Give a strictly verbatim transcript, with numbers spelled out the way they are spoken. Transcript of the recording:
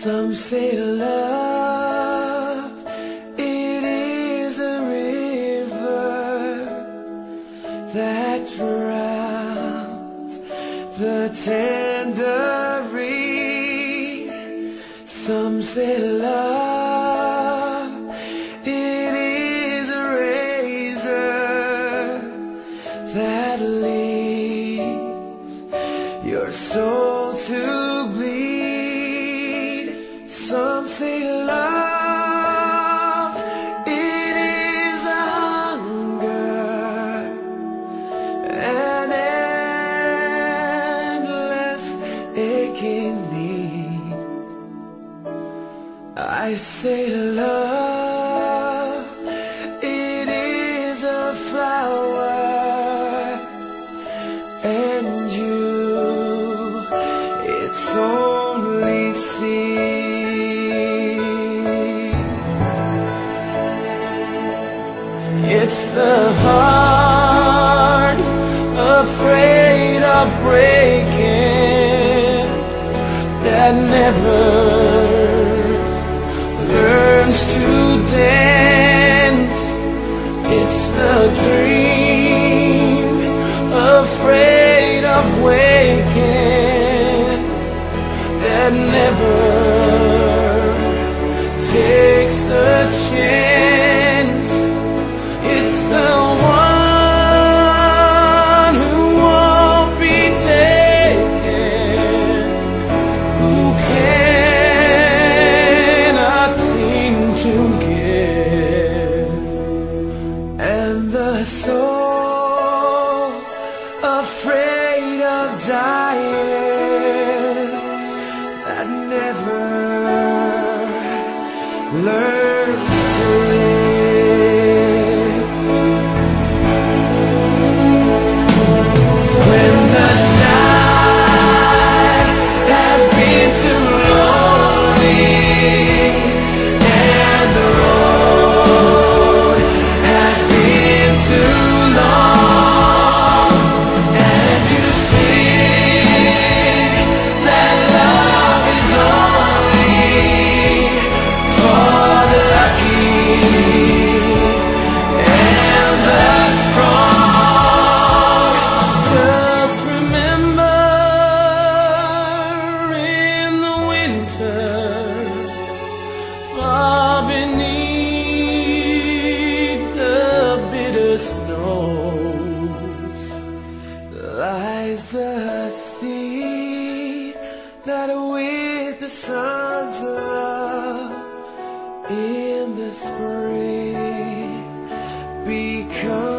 Some say love, it is a river that drowns the tender reed. Some say love, it is a razor that leaves your soul to bleed. Some say love, it is a hunger, an endless aching need. I say love, it is a flower, and you, it's only seed. It's the heart afraid of breaking that never learns to dance. It's the dream afraid of waking that never takes the chance. It's the one who won't be taken, who cannot seem to give. And the soul afraid of dying that never learns to live. When the night has been too lonely and the road has been too long, and you think that love is only for the lucky and the strong, just remember in the winter, far beneath the bitter snows, lies the seed that with the sun's love in the spring becomes